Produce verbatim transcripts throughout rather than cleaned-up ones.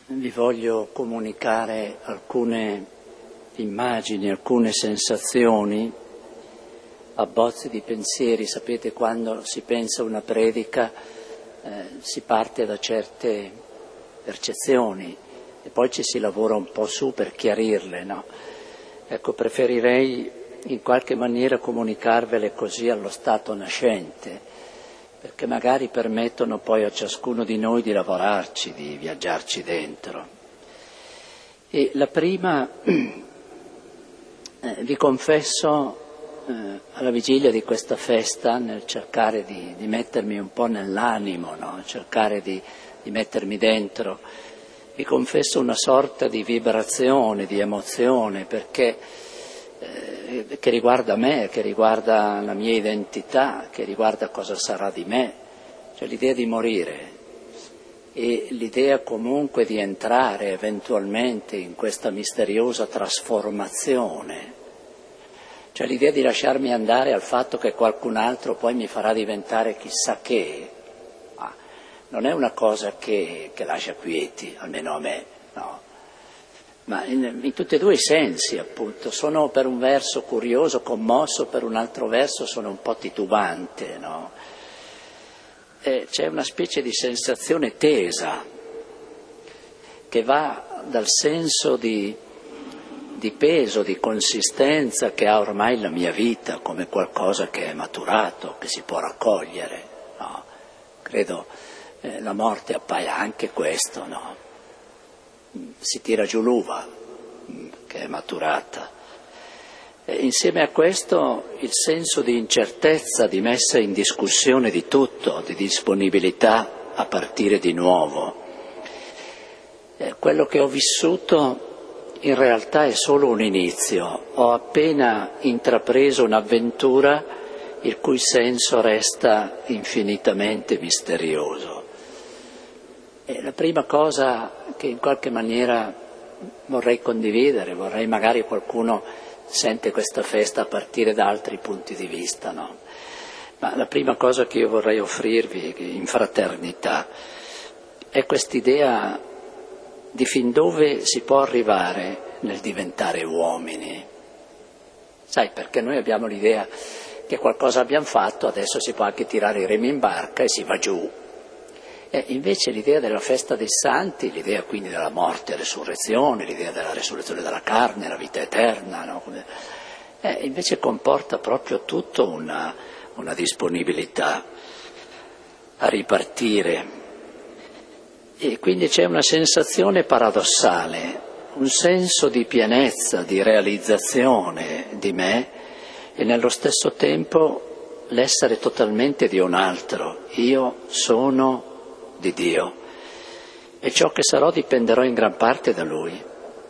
vi voglio comunicare alcune immagini, alcune sensazioni, abbozzi di pensieri. Sapete, quando si pensa a una predica eh, si parte da certe percezioni e poi ci si lavora un po' su per chiarirle, no? Ecco, preferirei in qualche maniera comunicarvele così allo stato nascente, perché magari permettono poi a ciascuno di noi di lavorarci, di viaggiarci dentro. E la prima, eh, vi confesso, eh, alla vigilia di questa festa, nel cercare di, di mettermi un po' nell'animo, no? cercare di, di mettermi dentro, vi confesso una sorta di vibrazione, di emozione, perché eh, che riguarda me, che riguarda la mia identità, che riguarda cosa sarà di me, cioè l'idea di morire e l'idea comunque di entrare eventualmente in questa misteriosa trasformazione, cioè l'idea di lasciarmi andare al fatto che qualcun altro poi mi farà diventare chissà che. Ah, non è una cosa che, che lascia quieti, almeno a me, no. Ma in, in tutti e due i sensi, appunto. Sono per un verso curioso, commosso, per un altro verso sono un po' titubante, no? E c'è una specie di sensazione tesa che va dal senso di, di peso, di consistenza che ha ormai la mia vita come qualcosa che è maturato, che si può raccogliere, no? Credo eh, la morte appaia anche questo, no? Si tira giù l'uva che è maturata. E insieme a questo il senso di incertezza, di messa in discussione di tutto, di disponibilità a partire di nuovo. E quello che ho vissuto in realtà è solo un inizio. Ho appena intrapreso un'avventura il cui senso resta infinitamente misterioso. E la prima cosa che in qualche maniera vorrei condividere, vorrei magari qualcuno sente questa festa a partire da altri punti di vista, no? Ma la prima cosa che io vorrei offrirvi in fraternità è quest'idea di fin dove si può arrivare nel diventare uomini. Sai, perché noi abbiamo l'idea che qualcosa abbiamo fatto, adesso si può anche tirare i remi in barca e si va giù. E invece l'idea della festa dei santi, l'idea quindi della morte e resurrezione, l'idea della resurrezione della carne, la vita eterna, no? eh, invece comporta proprio tutto una, una disponibilità a ripartire. E quindi c'è una sensazione paradossale, un senso di pienezza, di realizzazione di me e nello stesso tempo l'essere totalmente di un altro. Io sono di Dio e ciò che sarò dipenderò in gran parte da Lui.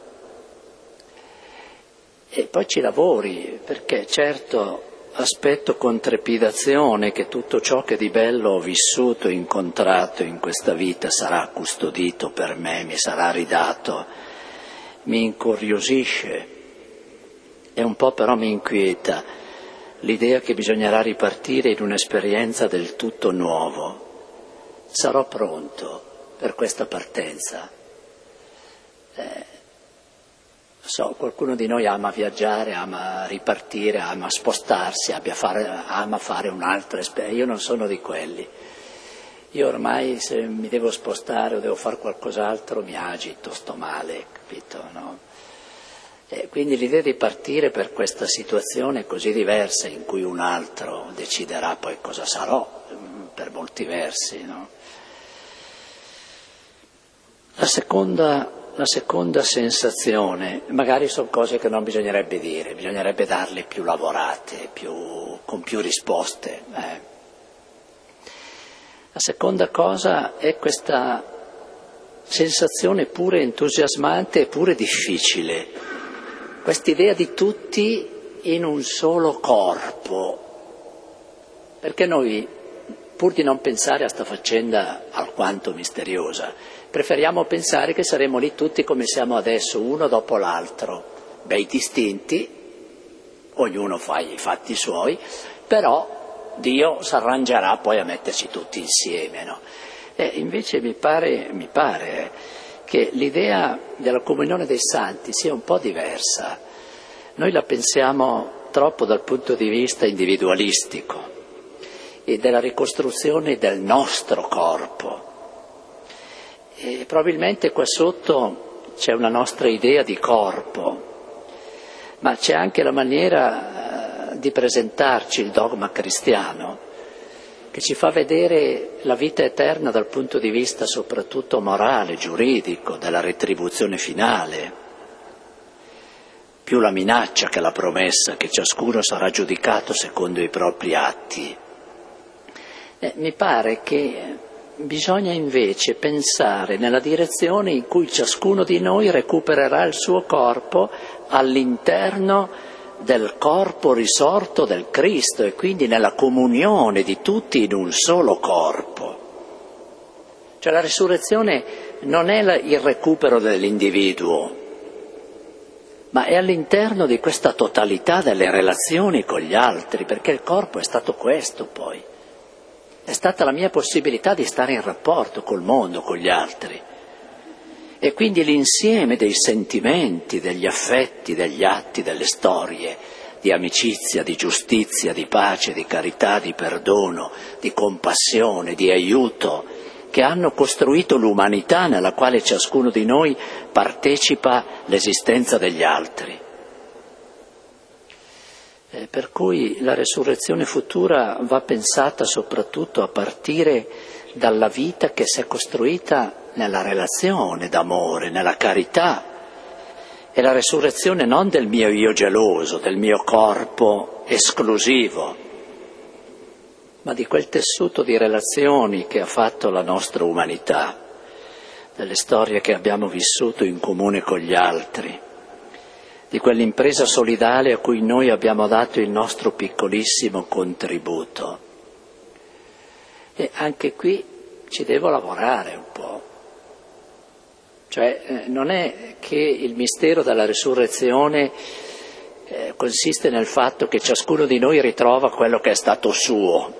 E poi ci lavori, perché certo aspetto con trepidazione che tutto ciò che di bello ho vissuto e incontrato in questa vita sarà custodito per me, mi sarà ridato, mi incuriosisce e un po' però mi inquieta l'idea che bisognerà ripartire in un'esperienza del tutto nuovo. Sarò pronto per questa partenza. Eh, so, qualcuno di noi ama viaggiare, ama ripartire, ama spostarsi, ama fare, ama fare un'altra esperienza. Io non sono di quelli. Io ormai se mi devo spostare o devo fare qualcos'altro mi agito, sto male, capito, no? E quindi l'idea di partire per questa situazione così diversa in cui un altro deciderà poi cosa sarò, per molti versi, no? La seconda, la seconda sensazione, magari sono cose che non bisognerebbe dire, bisognerebbe darle più lavorate, più, con più risposte. Eh. La seconda cosa è questa sensazione pure entusiasmante e pure difficile, quest'idea di tutti in un solo corpo, perché noi, pur di non pensare a sta faccenda alquanto misteriosa, preferiamo pensare che saremo lì tutti come siamo adesso, uno dopo l'altro, bei distinti, ognuno fa i fatti suoi, però Dio si arrangerà poi a metterci tutti insieme, no? E invece mi pare, mi pare che l'idea della comunione dei santi sia un po' diversa. Noi la pensiamo troppo dal punto di vista individualistico e della ricostruzione del nostro corpo. E probabilmente qua sotto c'è una nostra idea di corpo, ma c'è anche la maniera di presentarci il dogma cristiano, che ci fa vedere la vita eterna dal punto di vista soprattutto morale, giuridico, della retribuzione finale, più la minaccia che la promessa che ciascuno sarà giudicato secondo i propri atti. Eh, mi pare che bisogna invece pensare nella direzione in cui ciascuno di noi recupererà il suo corpo all'interno del corpo risorto del Cristo e quindi nella comunione di tutti in un solo corpo. Cioè la risurrezione non è la, il recupero dell'individuo, ma è all'interno di questa totalità delle relazioni con gli altri, perché il corpo è stato questo poi. È stata la mia possibilità di stare in rapporto col mondo, con gli altri. E quindi l'insieme dei sentimenti, degli affetti, degli atti, delle storie, di amicizia, di giustizia, di pace, di carità, di perdono, di compassione, di aiuto, che hanno costruito l'umanità nella quale ciascuno di noi partecipa l'esistenza degli altri. Eh, per cui la resurrezione futura va pensata soprattutto a partire dalla vita che si è costruita nella relazione d'amore, nella carità. È la resurrezione non del mio io geloso, del mio corpo esclusivo, ma di quel tessuto di relazioni che ha fatto la nostra umanità, delle storie che abbiamo vissuto in comune con gli altri, di quell'impresa solidale a cui noi abbiamo dato il nostro piccolissimo contributo. E anche qui ci devo lavorare un po'. Cioè eh, non è che il mistero della risurrezione eh, consiste nel fatto che ciascuno di noi ritrova quello che è stato suo,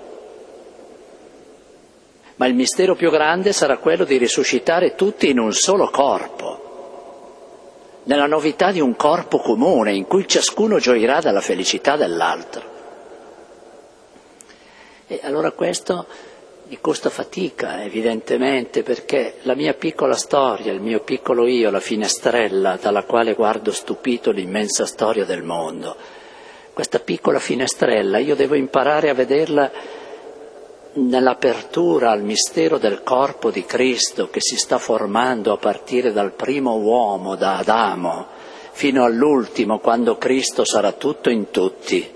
ma il mistero più grande sarà quello di risuscitare tutti in un solo corpo, nella novità di un corpo comune in cui ciascuno gioirà della felicità dell'altro. E allora questo mi costa fatica, evidentemente, perché la mia piccola storia, il mio piccolo io, la finestrella dalla quale guardo stupito l'immensa storia del mondo, questa piccola finestrella io devo imparare a vederla nell'apertura al mistero del corpo di Cristo che si sta formando a partire dal primo uomo, da Adamo, fino all'ultimo, quando Cristo sarà tutto in tutti.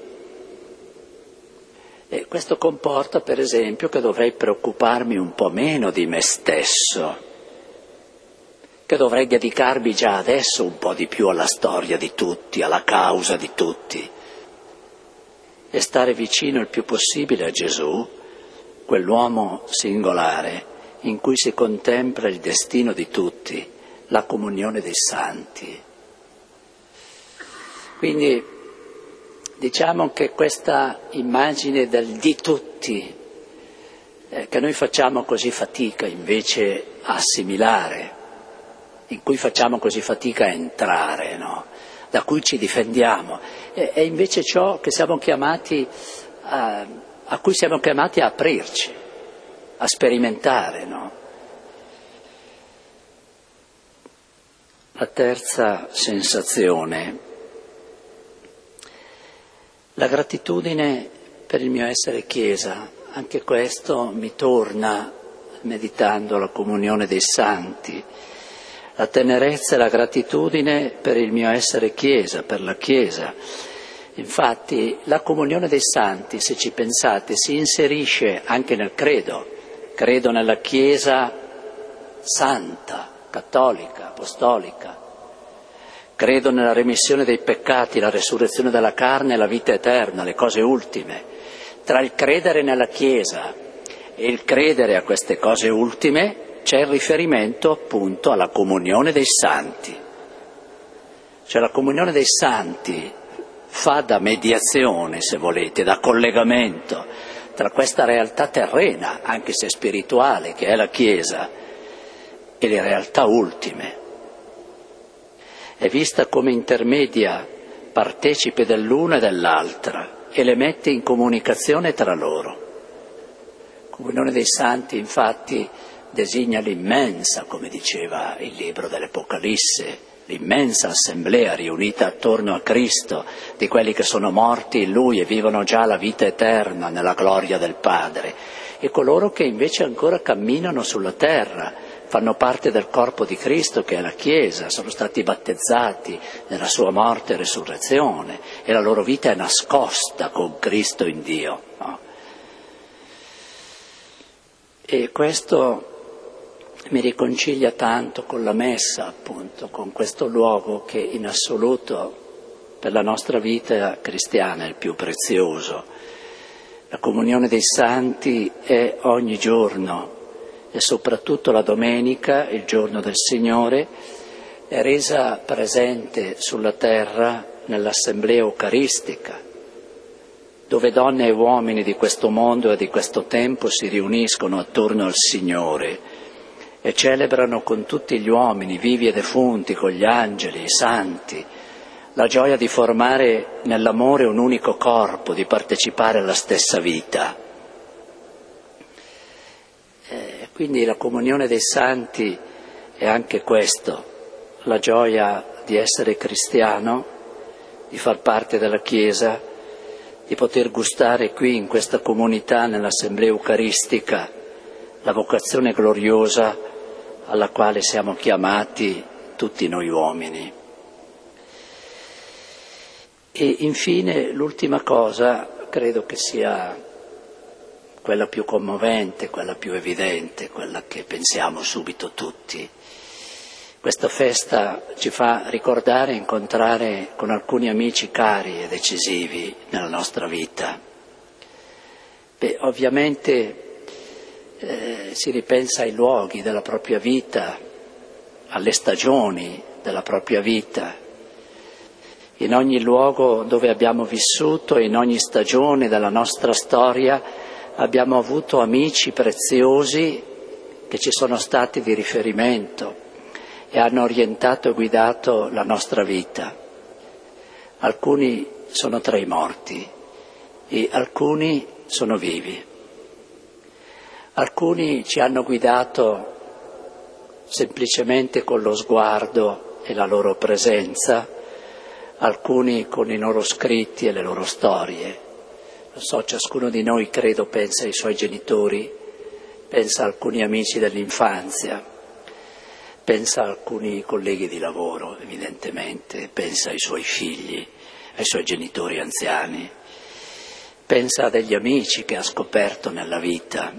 E questo comporta, per esempio, che dovrei preoccuparmi un po' meno di me stesso, che dovrei dedicarmi già adesso un po' di più alla storia di tutti, alla causa di tutti, e stare vicino il più possibile a Gesù, quell'uomo singolare in cui si contempla il destino di tutti, la comunione dei santi. Quindi diciamo che questa immagine del di tutti, eh, che noi facciamo così fatica invece a assimilare, in cui facciamo così fatica a entrare, no? Da cui ci difendiamo, è, è invece ciò che siamo chiamati a, a cui siamo chiamati a aprirci, a sperimentare, no? La terza sensazione, la gratitudine per il mio essere Chiesa. Anche questo mi torna meditando la comunione dei santi. La tenerezza e la gratitudine per il mio essere Chiesa, per la Chiesa. Infatti la comunione dei santi, se ci pensate, si inserisce anche nel credo. Credo nella Chiesa santa, cattolica, apostolica. Credo nella remissione dei peccati, la resurrezione della carne e la vita eterna, le cose ultime. Tra il credere nella Chiesa e il credere a queste cose ultime c'è il riferimento appunto alla comunione dei santi. Cioè la comunione dei santi fa da mediazione, se volete, da collegamento tra questa realtà terrena, anche se spirituale, che è la Chiesa, e le realtà ultime. È vista come intermedia, partecipe dell'una e dell'altra e le mette in comunicazione tra loro. Comunione dei Santi, infatti, designa l'immensa, come diceva il libro dell'Apocalisse, l'immensa assemblea riunita attorno a Cristo, di quelli che sono morti in Lui e vivono già la vita eterna nella gloria del Padre, e coloro che invece ancora camminano sulla terra, fanno parte del corpo di Cristo che è la Chiesa, sono stati battezzati nella sua morte e resurrezione e la loro vita è nascosta con Cristo in Dio, no? E questo mi riconcilia tanto con la Messa, appunto, con questo luogo che in assoluto per la nostra vita cristiana è il più prezioso. La comunione dei Santi è ogni giorno e soprattutto la domenica, il giorno del Signore, è resa presente sulla terra nell'assemblea eucaristica, dove donne e uomini di questo mondo e di questo tempo si riuniscono attorno al Signore e celebrano con tutti gli uomini, vivi e defunti, con gli angeli, i santi, la gioia di formare nell'amore un unico corpo, di partecipare alla stessa vita. Eh, quindi la comunione dei Santi è anche questo, la gioia di essere cristiano, di far parte della Chiesa, di poter gustare qui in questa comunità, nell'assemblea eucaristica, la vocazione gloriosa alla quale siamo chiamati tutti noi uomini. E infine l'ultima cosa credo che sia quella più commovente, quella più evidente, quella che pensiamo subito tutti. Questa festa ci fa ricordare e incontrare con alcuni amici cari e decisivi nella nostra vita. Beh, ovviamente eh, si ripensa ai luoghi della propria vita, alle stagioni della propria vita. In ogni luogo dove abbiamo vissuto, in ogni stagione della nostra storia, abbiamo avuto amici preziosi che ci sono stati di riferimento e hanno orientato e guidato la nostra vita. Alcuni sono tra i morti e alcuni sono vivi. Alcuni ci hanno guidato semplicemente con lo sguardo e la loro presenza, alcuni con i loro scritti e le loro storie. Lo so, ciascuno di noi credo pensa ai suoi genitori, pensa a alcuni amici dell'infanzia, pensa a alcuni colleghi di lavoro, evidentemente, pensa ai suoi figli, ai suoi genitori anziani, pensa a degli amici che ha scoperto nella vita.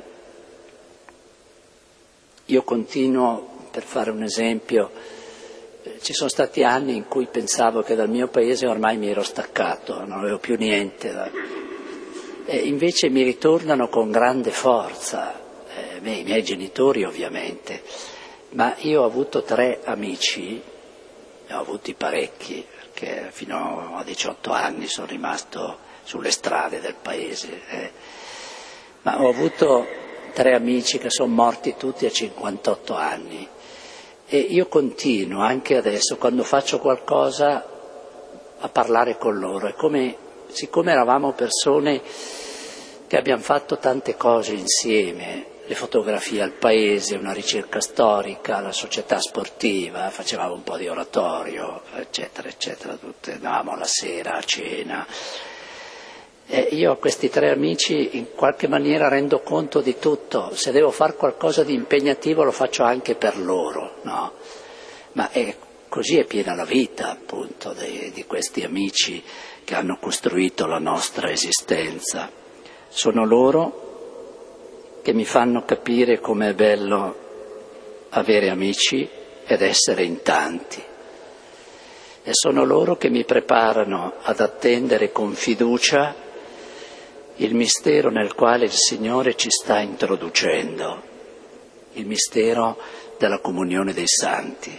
Io continuo, per fare un esempio, ci sono stati anni in cui pensavo che dal mio paese ormai mi ero staccato, non avevo più niente da... E invece mi ritornano con grande forza, eh, beh, i miei genitori ovviamente, ma io ho avuto tre amici, ne ho avuti parecchi, perché fino a diciotto anni sono rimasto sulle strade del paese, eh. ma ho avuto tre amici che sono morti tutti a cinquantotto anni e io continuo anche adesso, quando faccio qualcosa, a parlare con loro. È come, siccome eravamo persone che abbiamo fatto tante cose insieme, le fotografie al paese, una ricerca storica, la società sportiva, facevamo un po' di oratorio, eccetera, eccetera, tutte, andavamo la sera a cena. E io a questi tre amici in qualche maniera rendo conto di tutto, se devo fare qualcosa di impegnativo lo faccio anche per loro, no? Ma è, così è piena la vita, appunto, di, di questi amici che hanno costruito la nostra esistenza. Sono loro che mi fanno capire com'è bello avere amici ed essere in tanti. E sono loro che mi preparano ad attendere con fiducia il mistero nel quale il Signore ci sta introducendo, il mistero della comunione dei Santi.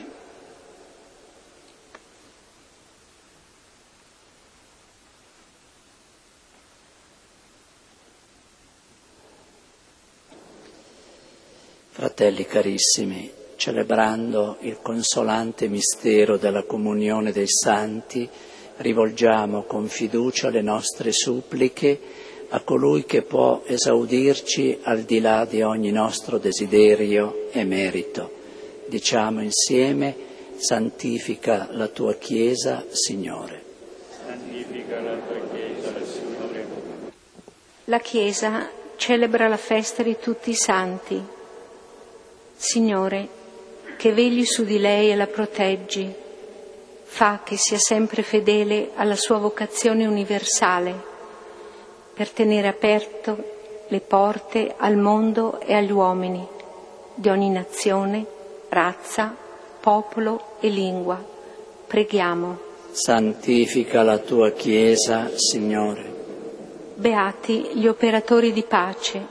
Fratelli carissimi, celebrando il consolante mistero della comunione dei santi, rivolgiamo con fiducia le nostre suppliche a colui che può esaudirci al di là di ogni nostro desiderio e merito. Diciamo insieme: santifica la tua Chiesa, Signore. Santifica la tua Chiesa, Signore. La Chiesa celebra la festa di tutti i santi. Signore, che vegli su di lei e la proteggi, fa che sia sempre fedele alla sua vocazione universale, per tenere aperto le porte al mondo e agli uomini di ogni nazione, razza, popolo e lingua. Preghiamo. Santifica la tua Chiesa, Signore. Beati gli operatori di pace.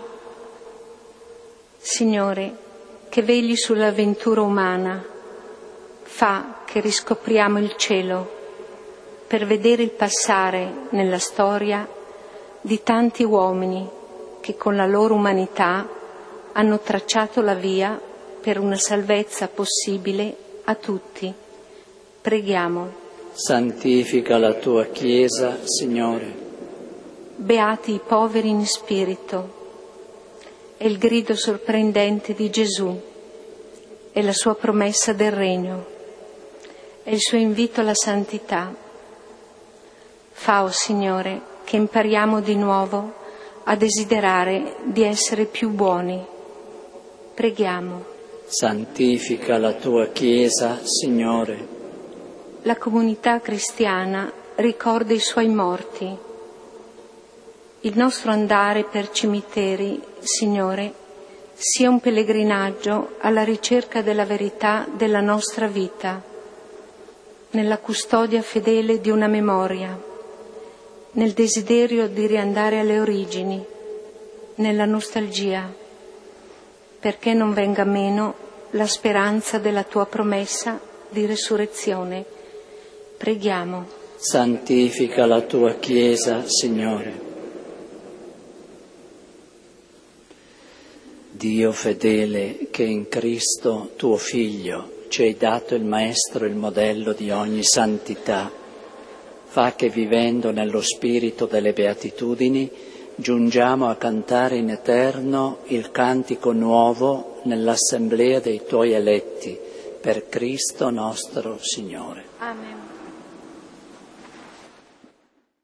Signore, che vegli sull'avventura umana, fa che riscopriamo il cielo, per vedere il passare nella storia di tanti uomini che con la loro umanità hanno tracciato la via per una salvezza possibile a tutti. Preghiamo. Santifica la tua Chiesa, Signore. Beati i poveri in spirito. È il grido sorprendente di Gesù, è la sua promessa del regno, è il suo invito alla santità. Fa, o Signore, che impariamo di nuovo a desiderare di essere più buoni. Preghiamo. Santifica la tua Chiesa, Signore. La comunità cristiana ricorda i suoi morti. Il nostro andare per cimiteri, Signore, sia un pellegrinaggio alla ricerca della verità della nostra vita, nella custodia fedele di una memoria, nel desiderio di riandare alle origini, nella nostalgia, perché non venga meno la speranza della tua promessa di resurrezione. Preghiamo. Santifica la tua Chiesa, Signore. Dio fedele, che in Cristo, tuo Figlio, ci hai dato il Maestro e il modello di ogni santità, fa che vivendo nello spirito delle beatitudini giungiamo a cantare in eterno il cantico nuovo nell'assemblea dei tuoi eletti, per Cristo nostro Signore. Amen.